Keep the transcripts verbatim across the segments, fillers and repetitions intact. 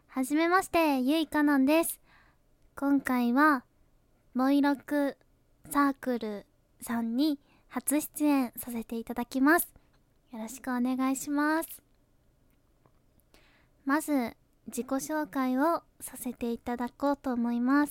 はじめまして、ゆいかなんです。今回は、ボイロクサークルさんに初出演させていただきます。よろしくお願いします。まず、自己紹介をさせていただこうと思います。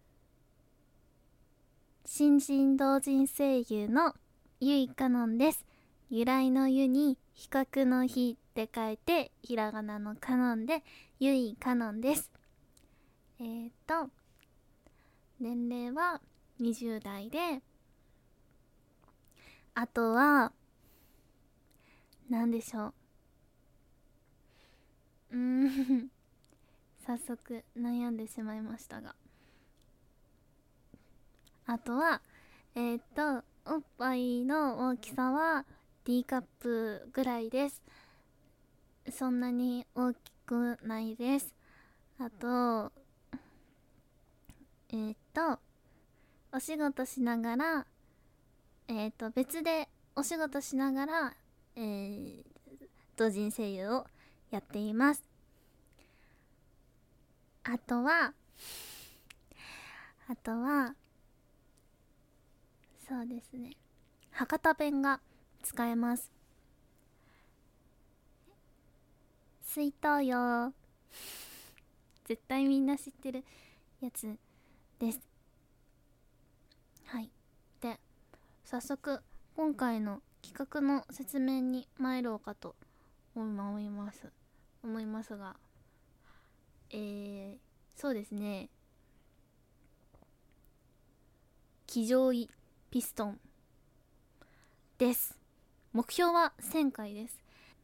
新人同人声優のゆいかのんです。由来のゆに比較のひって書いてひらがなのかのんでゆいかのんです。えーと年齢はにじゅう代で、あとは何でしょううーん早速悩んでしまいましたが、あとはえーとおっぱいの大きさは D カップぐらいです。そんなに大きくないです。あとえーとお仕事しながらえーと別でお仕事しながらえー、同人声優をやっています。あとはあとはそうですね、博多弁が使えます。水筒よ、絶対みんな知ってるやつです。はい。で、早速今回の企画の説明に参ろうかと思います思いますが、えー、そうですね、騎乗位ピストンです。目標はせんかいです。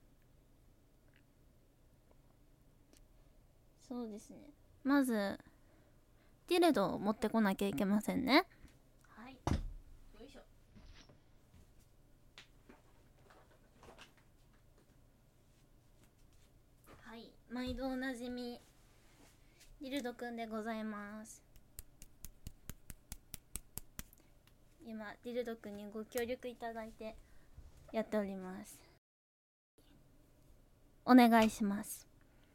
そうですね、まずディルドを持ってこなきゃいけませんね。はい、よいしょ。はい、毎度おなじみディルドくんでございます。今ディルドくんにご協力いただいてやっております。お願いします。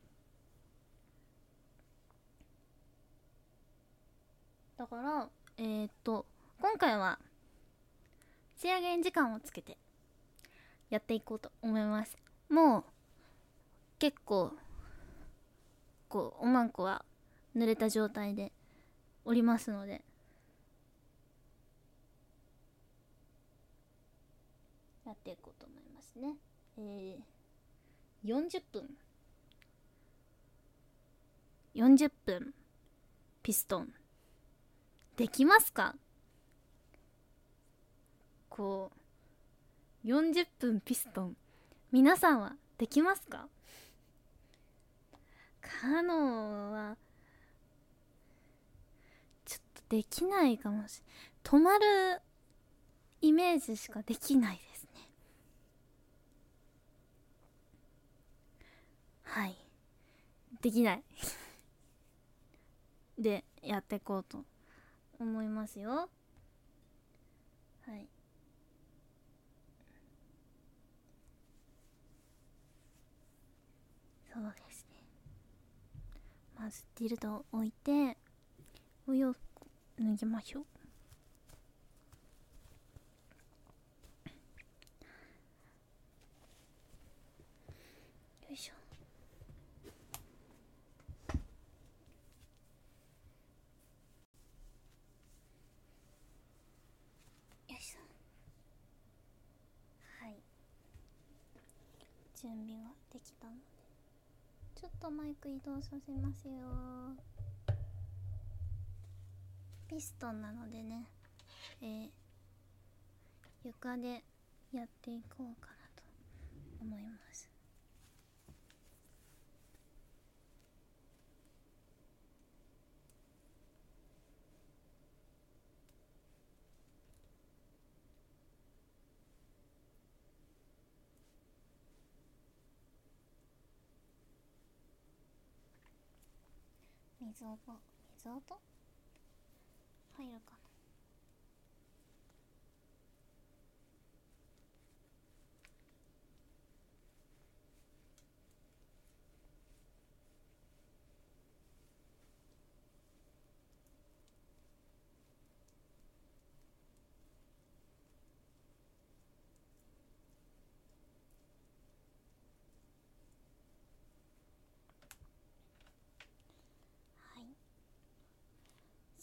だからえー、っと今回は仕上げに時間をつけてやっていこうと思います。もう結構こうおまんこは濡れた状態でおりますので、やっていこうと思いますね。えー、よんじゅっぷんよんじゅっぷんピストンできますか？こうよんじゅっぷんピストン、皆さんはできますか？カノンはちょっとできないかもしれない。止まるイメージしかできないですね。はい、できないでやっていこうと思いますよ。はい、そうですね、まずディルドを置いてお洋服脱ぎましょう。よいしょ。よいしょ。はい、準備ができたのでちょっとマイク移動させますよ。ピストンなのでね、えー、床でやっていこうかなと思います。水音水音入るかな。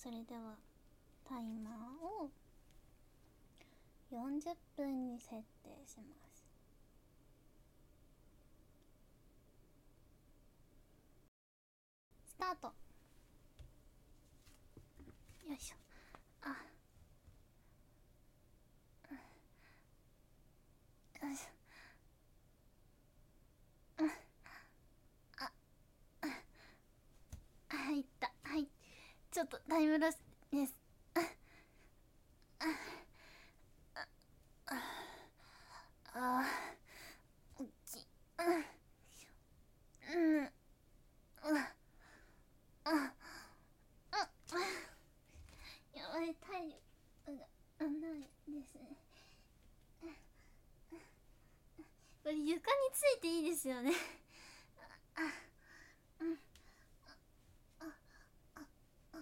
それではタイマーをよんじゅっぷんに設定します。スタート。よいしょ。あ、よいしょ。うん、あ、あ、いった。はい、ちょっとタイムロスです。あー、おっきい。うん、うん、あ、あ、やばい、体力がないですね。これ床についていいですよね。あ、うん、あ、あ、あ、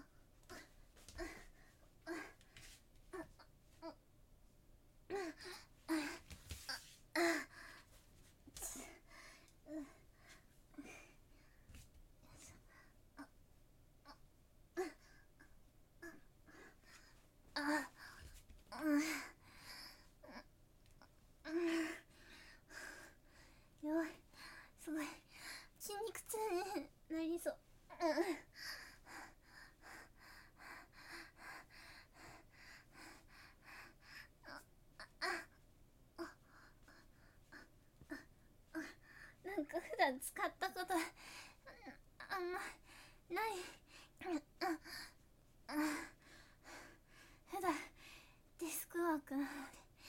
あ、うん、やばい、すごい筋肉痛になりそう。なんか普段使ったことあんまない。普段デスクワークなので。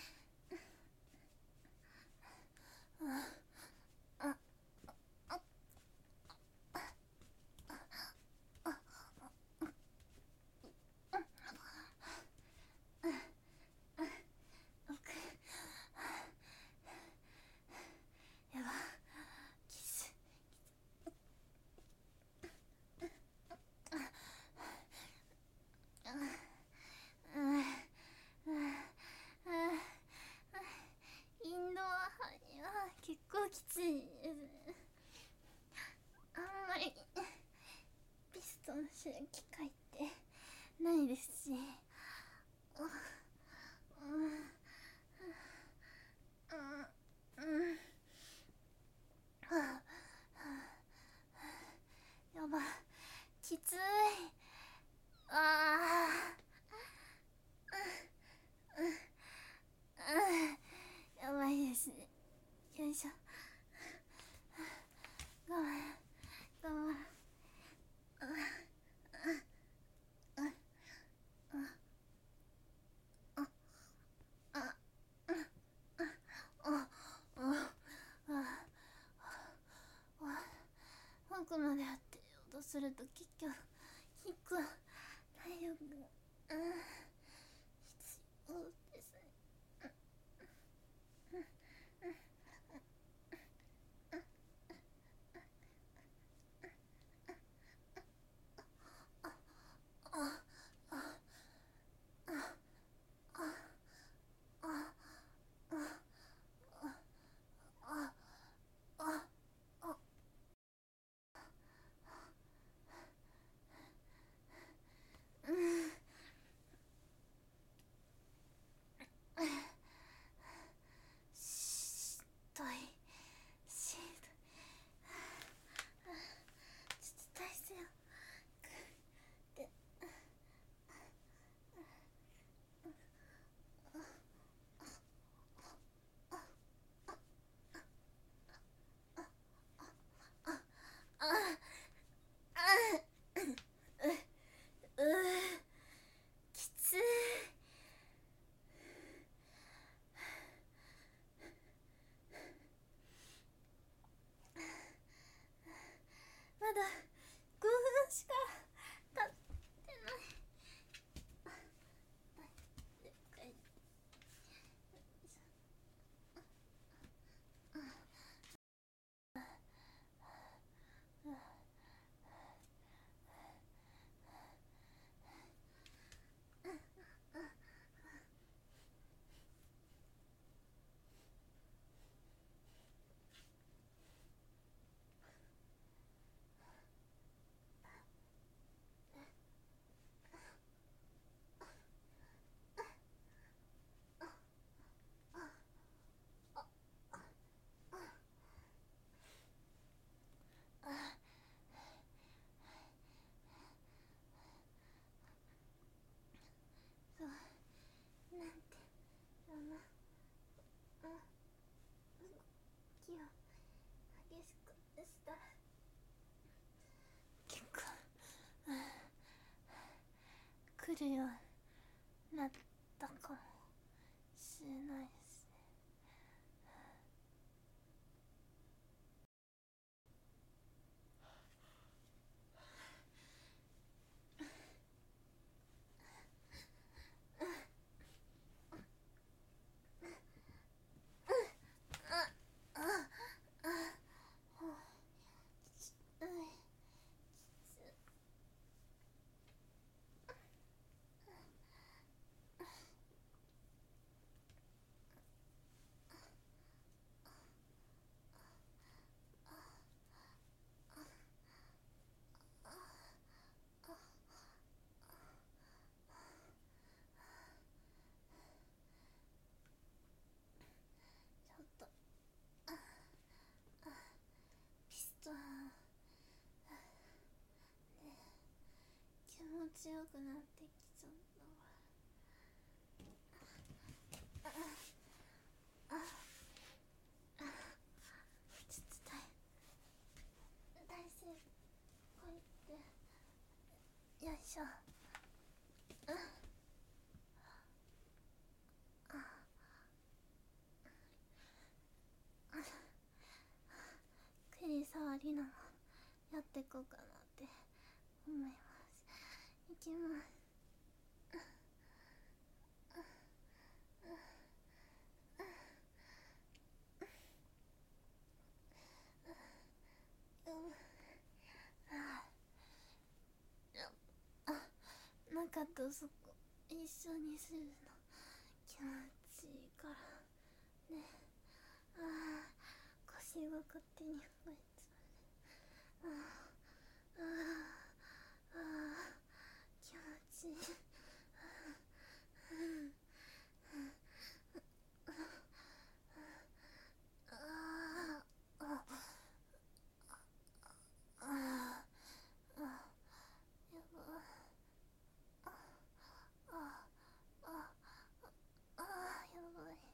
やば、キス。インドアは結構きついですね。あんまりピストンする機会ってないですし。うん、うん、うん、やば、きつい。あー、やばいですね。よいしょ。我慢、我慢。奥までやってようとすると結局結構体力が、うん、必要ですね。しんどい、しんどい。ちょっと体勢をで、あ、あ、う、う、きつい。まだごふんしか経ってない。 来るようになったかもしれないですね。ちょっとピストンね、気持ちよくなってきちゃったわ。ちょっと大大成こうやってよいしょ。クリ触りのもやっていこうかなって思います。いきます。なかったそこ一緒にするの気持ちいいからね。ああ、腰が勝手に動いちゃうね。ああああ、気持ちいい。あああああ、やばい。ああああ、やばい。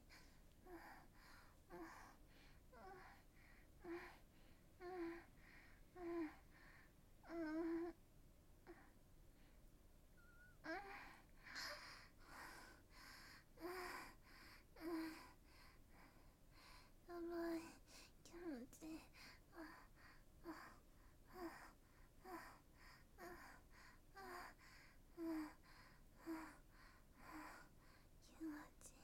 やばい、気持ちいい。気持ちいい。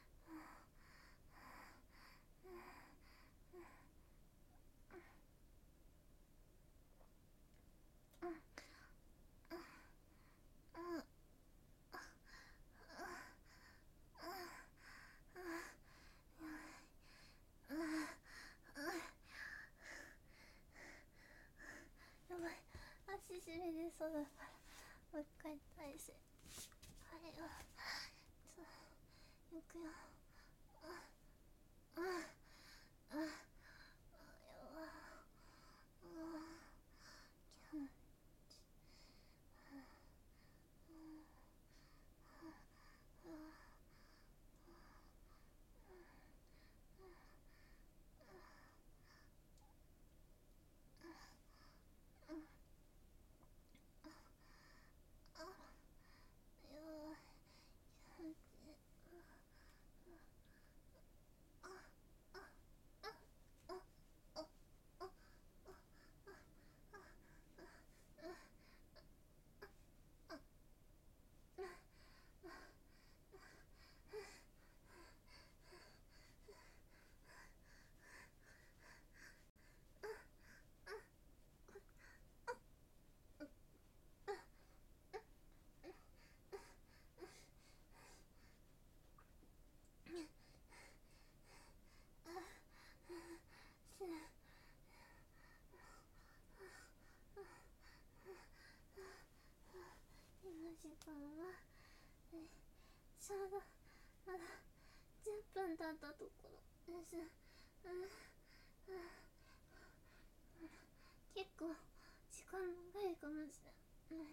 やばい、足しびれそうだからもう一回体勢。はいよ、ちょっといくよ。ああああ、やばい。気持ちいい。今時間はちょうどまだじゅっぷん経ったところです。うんうん、結構時間長いかもしれない。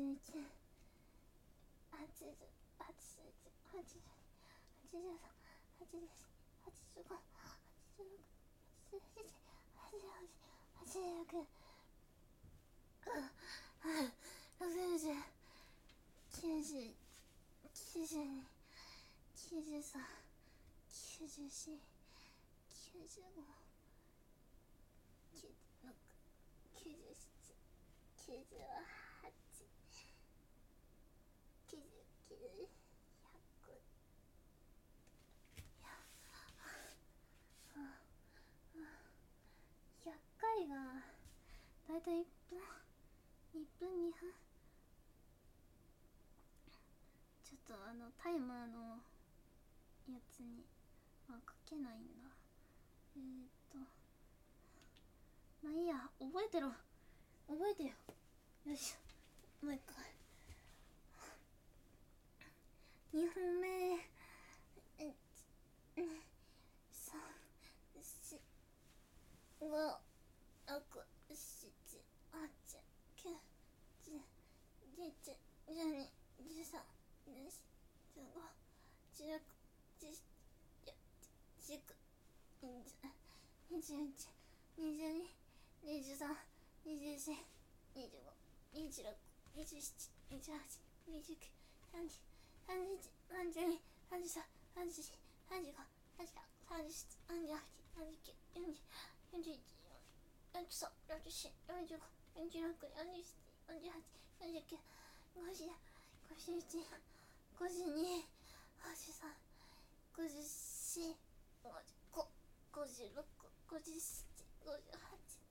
じゅうきゅう、はちじゅう、はちじゅういち、はちじゅうに、はちじゅうさん、はちじゅうよん、はちじゅうご、はちじゅうろく、はちじゅうなな、はちじゅうはち、はちじゅうきゅう、ろくじゅう、きゅうじゅう、きゅうじゅうに、きゅうじゅうさん、きゅうじゅうよん、きゅうじゅうご、きゅうじゅうろく、きゅうじゅうなな、きゅうじゅうはち、きゅうじゅうきゅう、ひゃく、ひゃっかいがだいたいいっぷん、いっぷんにふん。ちょっとあのタイマーのやつには書けないんだ。えーっとまあいいや、覚えてろ、覚えてよ。よいしょ、もう一回。にほんめ、いち、に、さん、し、ご、ろく、しち、はち、きゅう、じゅう、じゅういち、じゅうに、じゅうさん、じゅうよん、じゅうご、じゅうろく、じゅうなな、じゅうきゅう、にじゅう、にじゅういち、にじゅうに、にじゅうさん、にじゅうよん、にじゅうご、にじゅうろく、にじゅうなな、にじゅうはち、にじゅうきゅう、さんじゅう、さんじゅういち、さんじゅうに、さんじゅうさん、さんじゅうよん、さんじゅうご、さんじゅうろく、さんじゅうなな、さんじゅうはち、さんじゅうきゅう、よんじゅう、よんじゅういち、よんじゅうさん、よんじゅうよん、よんじゅうご、よんじゅうろく、よんじゅうなな、よんじゅうはち、よんじゅうきゅう、ごじゅう、ごじゅういち、ごじゅうに、ごじゅうさん、ごじゅうよん、ごじゅうご、ごじゅうろく、ごじゅうなな、ごじゅうはち、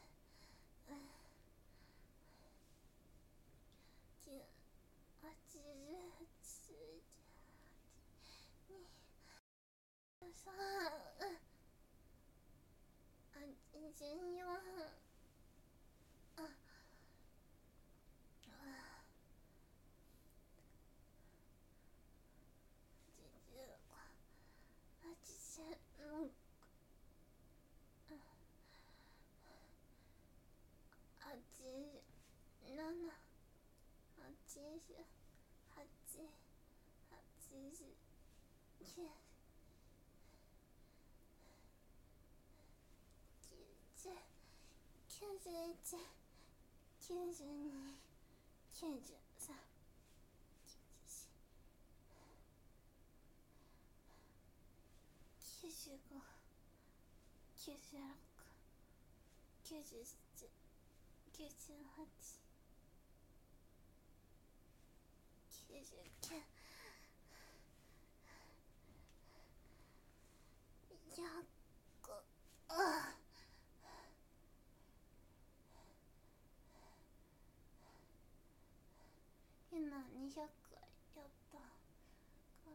にひゃっかいやったから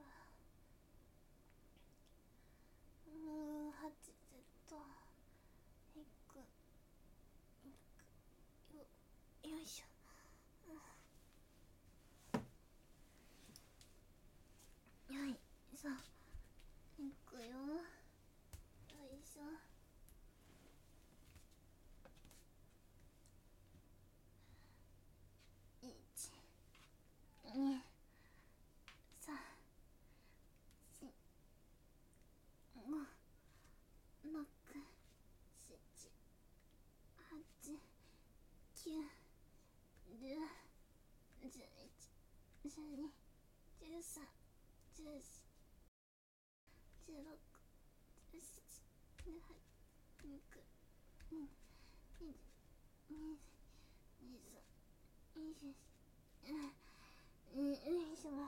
うーんはちセットいくいくよよいしょ、うん、よいしょいくよよいしょいちにさんしごろくしちはちきゅうじゅうじゅういちじゅうにじゅうさんじゅうよんじゅうろくじゅうしちじゅうはちじゅうきゅうにじゅうにじゅうさんにじゅうよんよいしょ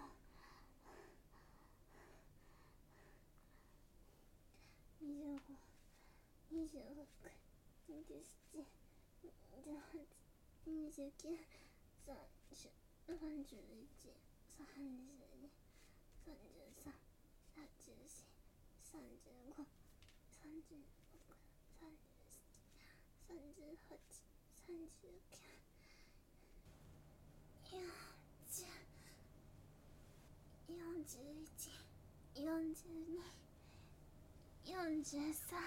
にじゅうご、にじゅうろく、にじゅうなな、にじゅうはち、にじゅうきゅう、さんじゅう、さんじゅういち、さんじゅうに、さんじゅうさん、さんじゅうよん、さんじゅうご、さんじゅうろく、さんじゅうなな、さんじゅうはち、さんじゅうきゅう、よんじゅう、よんじゅういち、よんじゅうに、よんじゅうさん、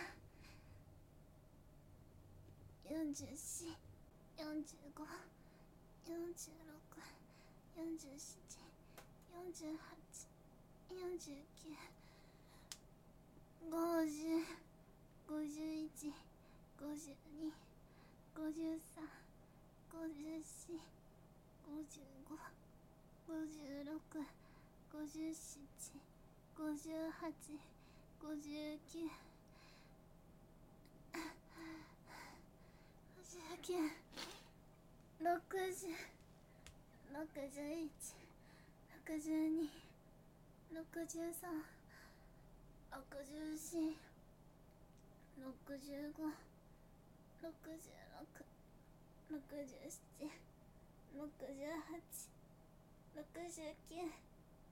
よんじゅうよん、よんじゅうご、よんじゅうろく、よんじゅうなな、よんじゅうはち、よんじゅうきゅう、ごじゅう、ごじゅういち、ごじゅうに、ごじゅうさん、ごじゅうよん、ごじゅうご、ごじゅうろく、ごじゅうなな、ごじゅうはち、ごじゅうきゅう、ごじゅうきゅう、ろくじゅう、ろくじゅういち、ろくじゅうに、ろくじゅうさん、ろくじゅうよん、ろくじゅうご、ろくじゅうろく、ろくじゅうなな、ろくじゅうはち、ろくじゅうきゅう、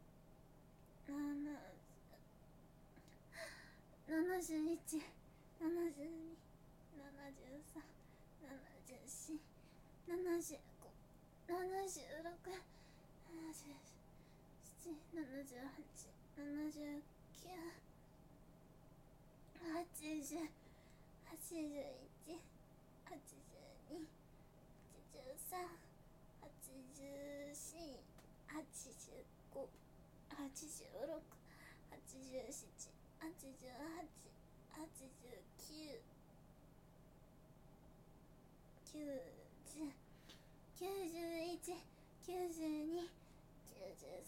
ななじゅういち、ななじゅうに、ななじゅうさん、ななじゅうよん、ななじゅうご、ななじゅうろく、ななじゅうなな、ななじゅうはち、ななじゅうきゅう、はちじゅう、はちじゅういち、はちじゅうに、はちじゅうさん、はちじゅうよん、はちじゅうご、はちじゅうろく、はちじゅうなな、はちじゅうはち、はちじゅうきゅう、きゅうじゅう、きゅうじゅういち、きゅうじゅうに、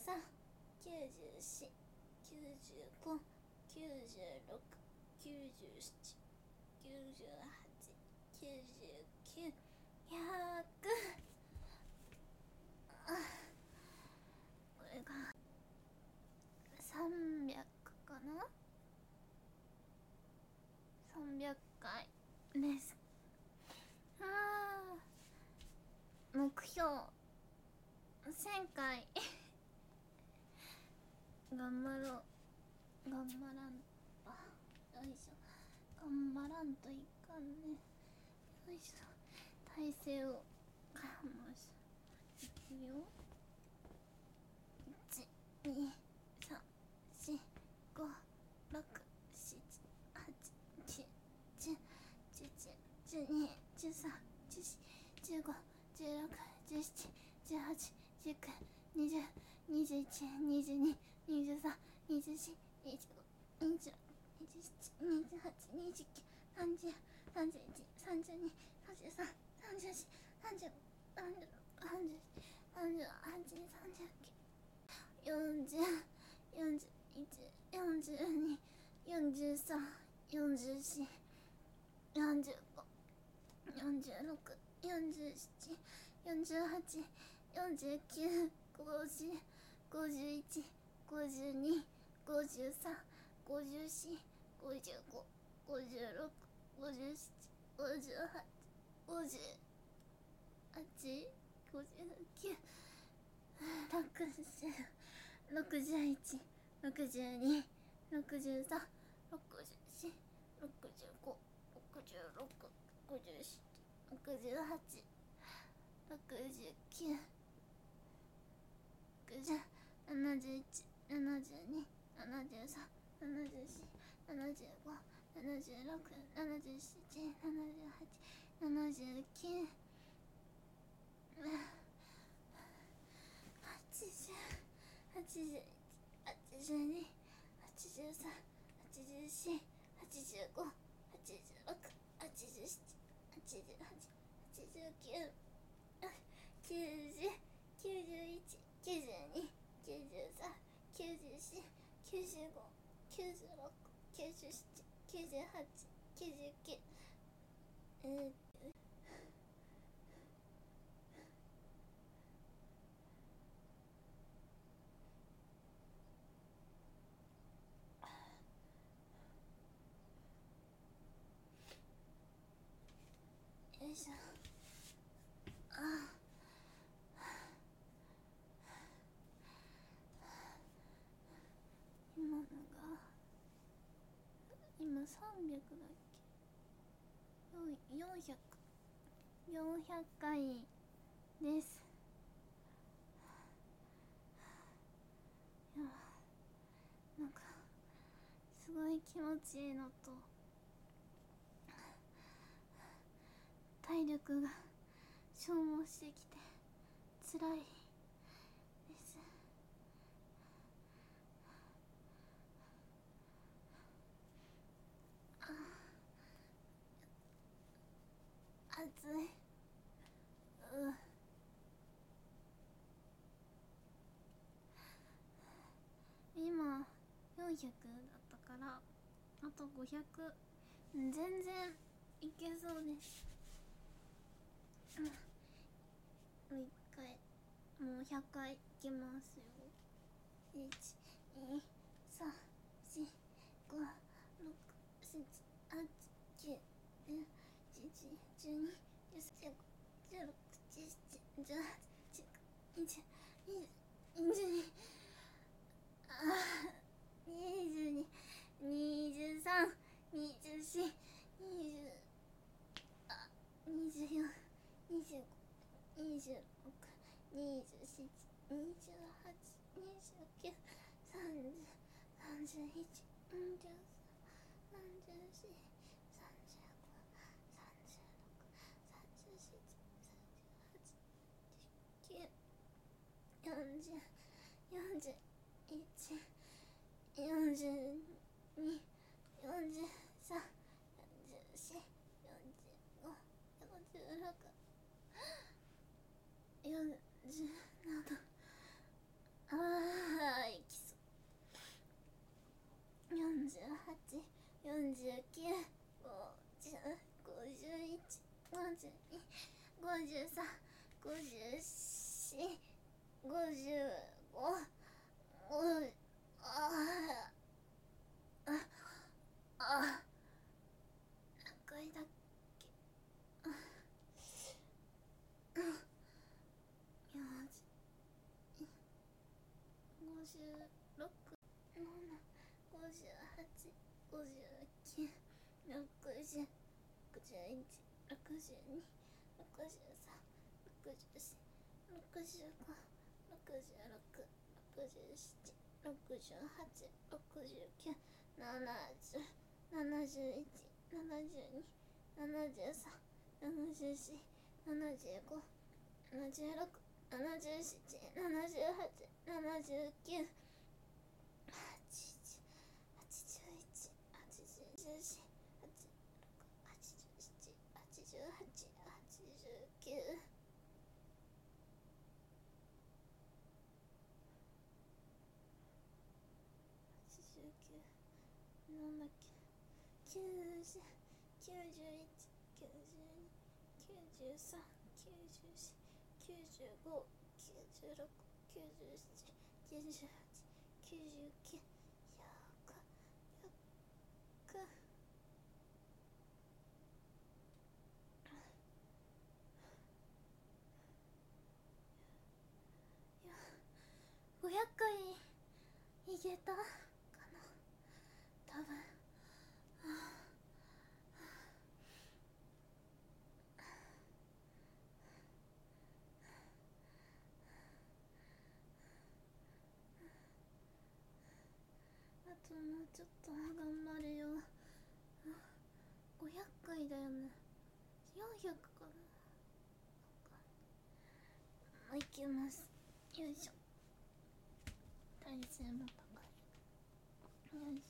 さん、きゅうじゅうよん、きゅうじゅうご、きゅうじゅうろく、きゅうじゅうなな、きゅうじゅうはち、きゅうじゅうきゅう、ひゃく。あ、これがさんびゃくかな。さんびゃっかいです。あー、目標せんかい頑張ろう。頑張らんと、よいしょ、頑張らんといかんね。よいしょ、体勢をかましいくよ。いち、に、さん、し、ご、ろく、しち、はち、きゅう、じゅう、じゅういち、じゅうに、じゅうさん、じゅうよん、じゅうご、じゅうろく、じゅうなな、じゅうはち、じゅうきゅう、にじゅう、にじゅういち、にじゅうに、にじゅうさん、にじゅうよん、にじゅうご、にじゅうろく、にじゅうなな、にじゅうはち、にじゅうきゅう、さんじゅう、さんじゅういち、さんじゅうに、さんじゅうさん、さんじゅうよん、さんじゅうご、さんじゅうろく、さんじゅうなな、さんじゅうはち、さんじゅうきゅう、よんじゅう、よんじゅういち、よんじゅうに、よんじゅうさん、よんじゅうよん、よんじゅうご、よんじゅうろく、よんじゅうなな、よんじゅうはち、よんじゅうきゅう、ごじゅう、ごじゅういち、ごじゅうに、ごじゅうさん、ごじゅうよん、ごじゅうご、ごじゅうろく、ごじゅうなな、ごじゅうはち、ごじゅうはち、ごじゅうきゅう、ろくじゅう、ろくじゅういち、ろくじゅうに、ろくじゅうさん、ろくじゅうよん、ろくじゅうご、ろくじゅうろく、ろくじゅうなな、ろくじゅうはち、ろくじゅうきゅう、ろくじゅう、ななじゅういち、ななじゅうに、ななじゅうさん、ななじゅうよん、ななじゅうご、ななじゅうろく、ななじゅうなな、ななじゅうはち、ななじゅうきゅう、はちじゅう、はちじゅういち、はちじゅうに、はちじゅうさん、はちじゅうよん、はちじゅうご、はちじゅうろく、はちじゅうなな、はちじゅうはち、はちじゅうきゅう、きゅうじゅう、きゅうじゅういち、きゅうじゅうに、きゅうじゅうさん、きゅうじゅうよん、きゅうじゅうご、きゅうじゅうろく、きゅうじゅうなな、きゅうじゅうはち、きゅうじゅうきゅう、えー、よいしょ。あ、今のが今さんびゃくだっけ。よんひゃく、よんひゃっかいです。いや、なんかすごい気持ちいいのと体力が消耗してきて辛いです。あ、暑い。う、今よんひゃくだったからあとごひゃく、全然いけそうです。もう一回、もうひゃっかいいきますよ。いち、に、さん、よん、ご、ろく、なな、はち、きゅう、じゅう、じゅういち、じゅうに、じゅうさん、じゅうご、じゅうろく、じゅうなな、じゅうはち、じゅうきゅう、にじゅう、にじゅうに、あー、にじゅうに、にじゅうさん、にじゅうよん、にじゅう、あ、にじゅうよん、にじゅうご、にじゅうろく、にじゅうなな、にじゅうはち、にじゅうきゅう、さんじゅう、さんじゅういち、さんじゅうさん、さんじゅうよん、さんじゅうご、さんじゅうろく、さんじゅうなな、さんじゅうはち、さんじゅうきゅう、よんじゅう、よんじゅういち、よんじゅうに、よんじゅうさん、よんじゅうよん、よんじゅうご、よんじゅうろく、よんじゅうなな、あよんじゅうきゅう、ごじゅう、ごじゅういち、ごじゅうに、ごじゅうさん、ごじゅうよん、ごじゅうご、ごあああ何回だっけ。よし、ごじゅうろく、なな、ごじゅうはち、ごじゅうきゅう、ろくじゅう、ろくじゅういち、ろくじゅうに、ろくじゅうさん、ろくじゅうよん、ろくじゅうご、ろくじゅうろく、ろくじゅうなな、ろくじゅうはち、ろくじゅうきゅう、ななじゅう、ななじゅういち、ななじゅうに、ななじゅうさん、ななじゅうよん、ななじゅうご、ななじゅうろく、ななじゅうなな、ななじゅうはち、ななじゅうきゅう、はちじゅう、はちじゅういち、はちじゅうに、はちじゅうろく、はちじゅうなな、はちじゅうはち、はちじゅうきゅう、なんだっけ、きゅうじゅう、きゅうじゅういち、きゅうじゅうに、きゅうじゅうさん、きゅうじゅうよん、きゅうじゅうご、きゅうじゅうろく、きゅうじゅうなな、きゅうじゅうはち、きゅうじゅうきゅう、ひゃく、ひゃく、ごひゃっかいいけたかな多分。あともうちょっと頑張れよ。ごひゃっかいだよね。よんひゃくかな。もういきます。よいしょ。体重も高い。よいし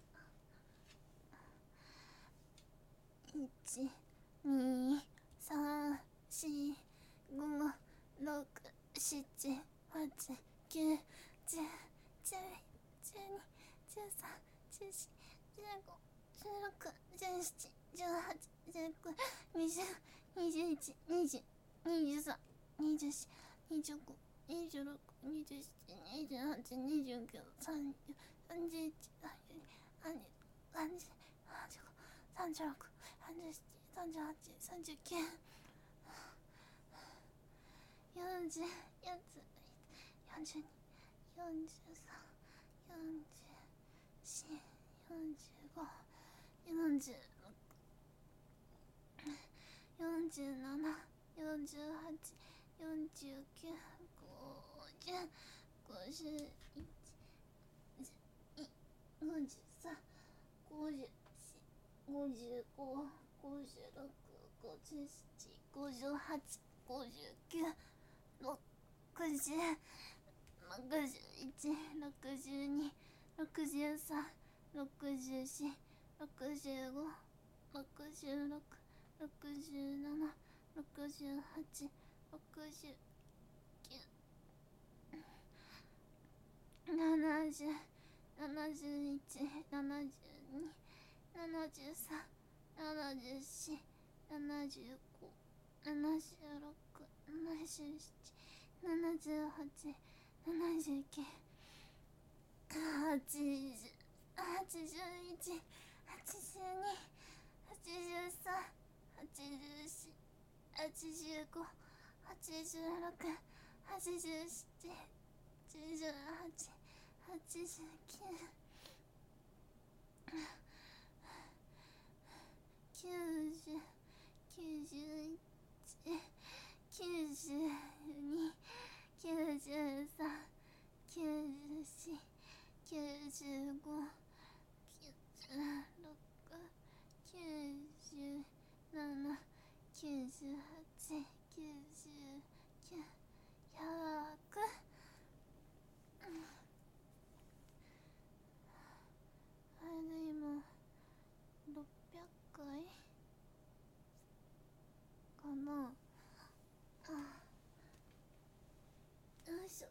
ょ。いち、に、さん、よん、ご、ろく、なな、はち、きゅう、じゅう、じゅういち、じゅうに、じゅうさん、じゅうよん、じゅうご、じゅうろく、じゅうなな、じゅうはち、じゅうきゅう、にじゅう、にじゅういち、にじゅう、にじゅうさん、にじゅうよん、にじゅうご、にじゅうろく、にじゅうなな、にじゅうはち、にじゅうきゅう、さんじゅう、さんじゅういち、さんじゅうに、さんじゅうさん、さんじゅうご、さんじゅうろく、さんじゅうなな、さんじゅうはち、さんじゅうきゅう、よんじゅう、よんじゅういち、よんじゅうに、よんじゅうさん、よんじゅうよん、よんじゅうご、よんじゅうろく、よんじゅうなな、よんじゅうはち、よんじゅうきゅう、ごじゅう、ごじゅういち、ごじゅうさん、ごじゅうよん、ごじゅうご、ごじゅうろく、ごじゅうなな、ごじゅうはち、ごじゅうきゅう、ろくじゅう、ろくじゅういち、ろくじゅうに、ろくじゅうさん、ろくじゅうよん、ろくじゅうご、ろくじゅうろく、ろくじゅうなな、ろくじゅうはち、ろくじゅうきゅう、ななじゅう、ななじゅういち、ななじゅうに、ななじゅうさん、ななじゅうよん、ななじゅうご、ななじゅうろく、ななじゅうなな、ななじゅうはち、ななじゅうきゅう、はちじゅう、はちじゅういち、はちじゅうに、はちじゅうさん、はちじゅうよん、はちじゅうご、はちじゅうろく、はちじゅうなな、はちじゅうはち、はちじゅうきゅう、きゅうじゅう、きゅうじゅういち、きゅうじゅうに、きゅうじゅうさん、きゅうじゅうよん、きゅうじゅうご、きゅうじゅうろく、きゅうじゅうなな、きゅうじゅうはち、きゅうじゅうきゅう、ひゃく、あれで今ろっぴゃっかいかな。よいしょ。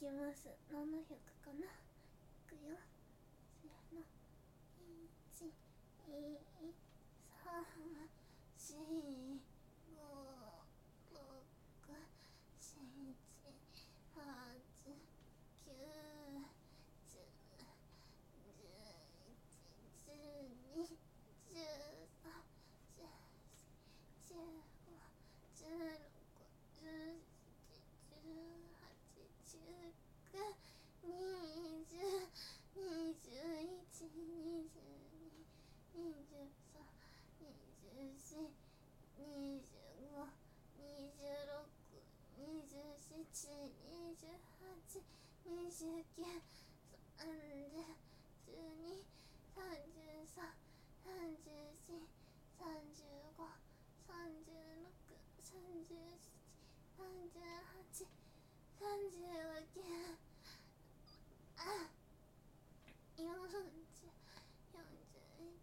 きます。ななひゃくかな。いくよ。せーの。いち、に、さん、し、ご、ろく、しち、はち、きゅう、じゅう、じゅういち、じゅうに、じゅうさん、じゅうよん、じゅうご、じゅうろく、じゅうなな、じゅうはち、じゅうきゅう、にじゅう、にじゅういち、にじゅうに、にじゅうさん、にじゅうよん、にじゅうご、にじゅうろく、にじゅうなな、にじゅうはち、にじゅうきゅう、さんじゅう、さんじゅうに、さんじゅうさん、さんじゅうよん、さんじゅうご、さんじゅうろく、さんじゅうなな、さんじゅうはち、さんじゅうきゅう、あ、よんじゅう、よんじゅういち、よんじゅうに、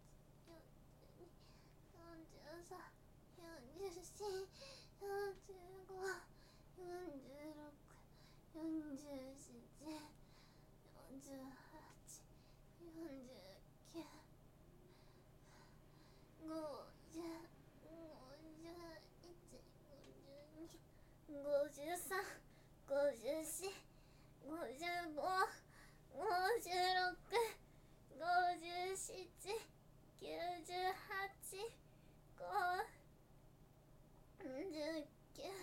よんじゅうさん、よんじゅうよん、よんじゅうご、よんじゅうろく、よんじゅうなな、よんじゅうはち、よんじゅうきゅう、ごじゅう、ごじゅういち、ごじゅうに、ごじゅうさん、ごじゅうよん、ごじゅうご、ごじゅうろく、ごじゅうなな、きゅうじゅうはち、ごじゅうきゅう、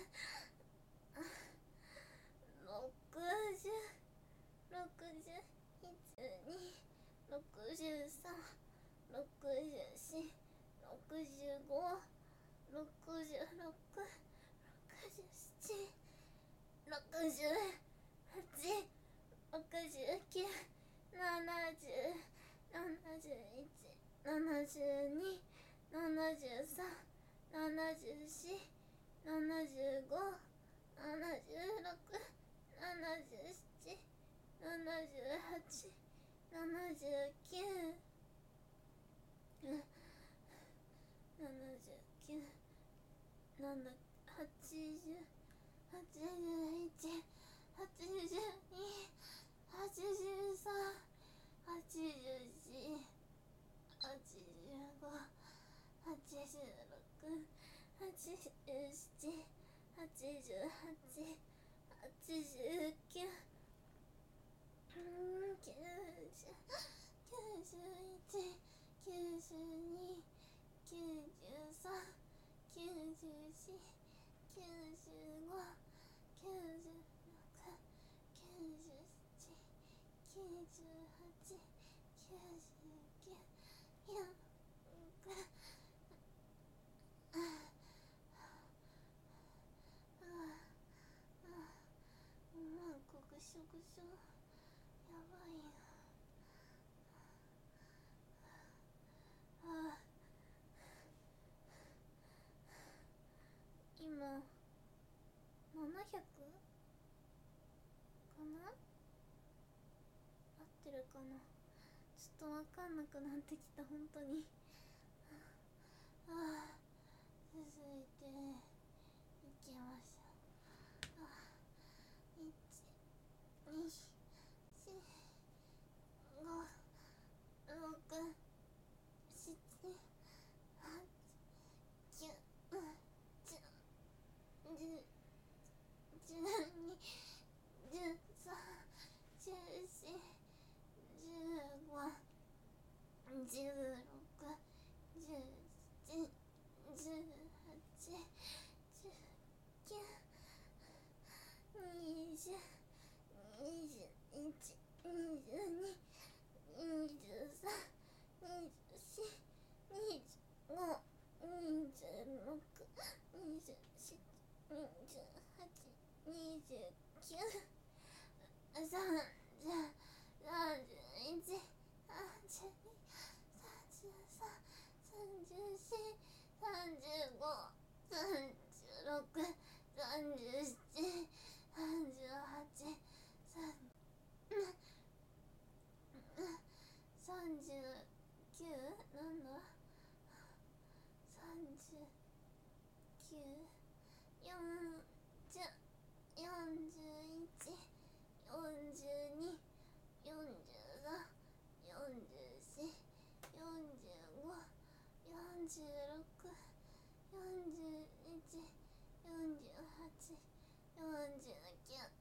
ろくじゅう、ろくじゅういち、ろくじゅうさん、ろくじゅうよん、ろくじゅうご、ろくじゅうろく、ろくじゅうなな、ろくじゅうはち、ろくじゅうきゅう、ななじゅう、ななじゅういち、ななじゅうに、ななじゅうさん、ななじゅうよん、ななじゅうご、ななじゅうろく、ななじゅうなな、ななじゅうはち、ななじゅうきゅう、ななじゅうきゅう、なな、はちじゅう、はちじゅういち、はちじゅうに、はちじゅうさん、はちじゅうよん、はちじゅうご、はちじゅうろく、はちじゅうなな、はちじゅうはち、はちじゅうきゅう、きゅうじゅう、きゅうじゅういち、きゅうじゅうに、きゅうじゅうさん、きゅうじゅうよん、きゅうじゅうご、きゅうじゅうろく、きゅうじゅうなな、きゅうじゅうはち、きゅうじゅうきゅう、よん、ご、ああ、ああ、なんかぐしょぐしょ、やばいな。ああ、今ななひゃくかな、合ってるかな、ちょっとわかんなくなってきた、本当に。ああ、続いていきましょう。ああ、いち、に、よん、ご、ろく、なな、はち、きゅう、じゅう、じゅう、じゅうに、じゅうさん、じゅうよん、じゅうご、じゅうろく、じゅうなな、じゅうはち、じゅうきゅう、にじゅう、にじゅういち、にじゅうに、にじゅうさん、にじゅうよん、にじゅうご、にじゅうろく、にじゅうなな、にじゅうはち、にじゅうきゅう、さんじゅう、さんじゅういち、さんじゅうに、さんじゅうさん、さんじゅうよん、さんじゅうご、さんじゅうろく、さんじゅうなな、さんじゅうはち、さんじゅうさんじゅうきゅう、なんだ、さんじゅうきゅう、よんじゅう、よんじゅういち、よじゅうに、よんじゅうさん、よんじゅうよん、よんじゅうご、よんじゅうろく、よんじゅういち、よんじゅうはち、よんじゅうきゅう、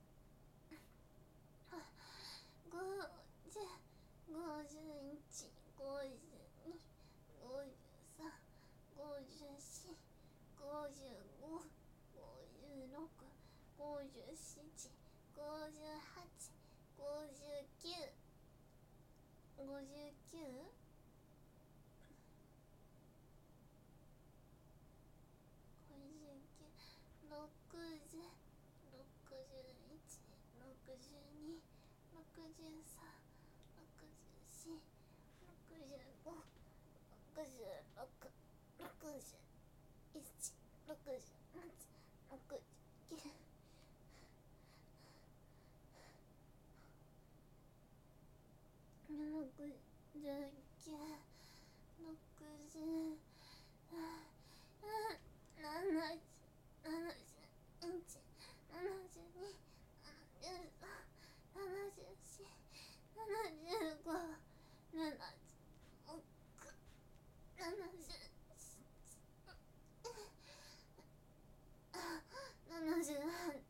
ごじゅう、ごじゅういち、ごじゅうに、ごじゅうさん、ごじゅうよん、ごじゅうご、ごじゅうろく、ごじゅうなな、ごじゅうはち、ごじゅうきゅう、ごじゅうきゅう、ごじゅうきゅう、ろくじゅう、ろくじゅういち、ろくじゅうに、ろくじゅうさん、ろくじゅうよん、ろくじゅうご、ろくじゅうろく、ろくじゅういち、ろくじゅうはち、ろくじゅうきゅう、ろくじゅうきゅう、ろくじゅう、ななじゅう、ななじゅういち、ななじゅうに、ななじゅうさん、ななじゅうよん、ななじゅうご、ななじゅうろく、ななじゅうなな、ななじゅうはち、ななじゅうきゅう、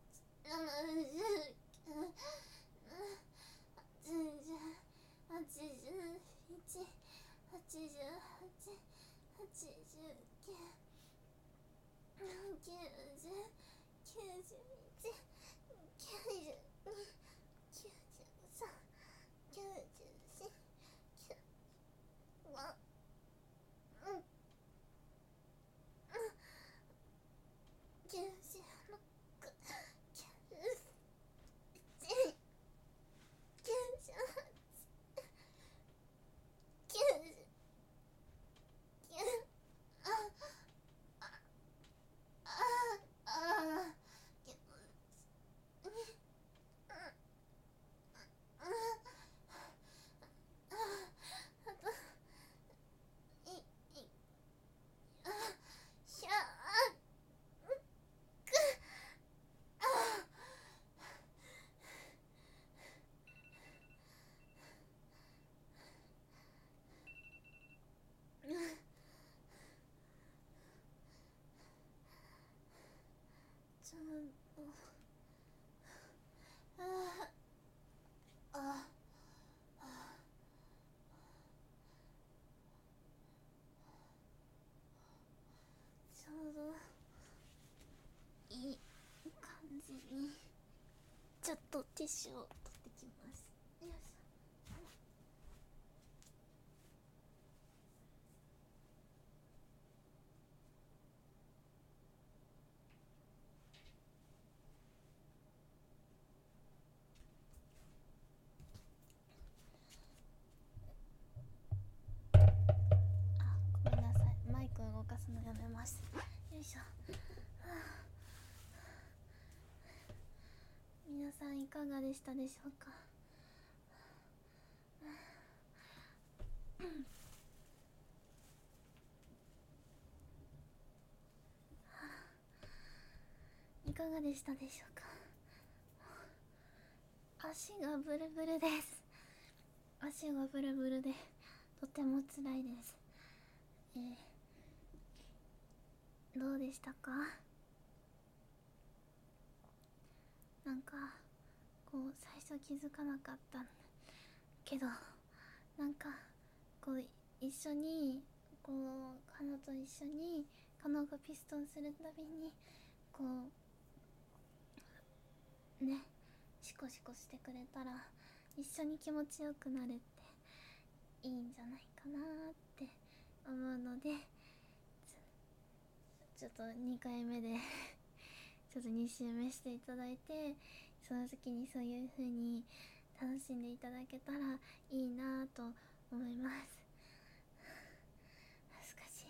はちじゅういち、はちじゅうはち、はちじゅうきゅう、きゅうじゅう、きゅうじゅういち、きゅうじゅうに、きゅうじゅうさん、きゅうじゅうよん、きゅうじゅうご、うん、きゅうじゅうろく、きゅうじゅうなな、きゅうじゅうはち、きゅうじゅうきゅう、ああああ、気持ちいい、あああ、あといい、あひゃく、あちょっと、あああ、ちょうどいい感じに、ちょっとティッシュを取ってきます。よいしょ。あ、ごめんなさい、マイク動かすのやめます。よいしょ。はあ、皆さんいかがでしたでしょうか。いかがでしたでしょうか。足がブルブルです。足がブルブルでとても辛いです。えー、どうでしたか。なんかこう最初気づかなかったけど、なんかこう一緒にこうカノと一緒にカノがピストンするたびにこうね、シコシコしてくれたら一緒に気持ちよくなるっていいんじゃないかなって思うので、ちょっとにかいめでちょっとに周目していただいて、その時にそういう風に楽しんでいただけたらいいなと思います。恥ずかしい。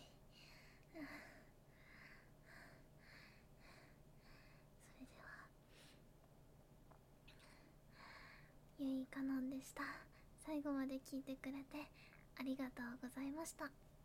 それではゆいかのんでした。最後まで聞いてくれてありがとうございました。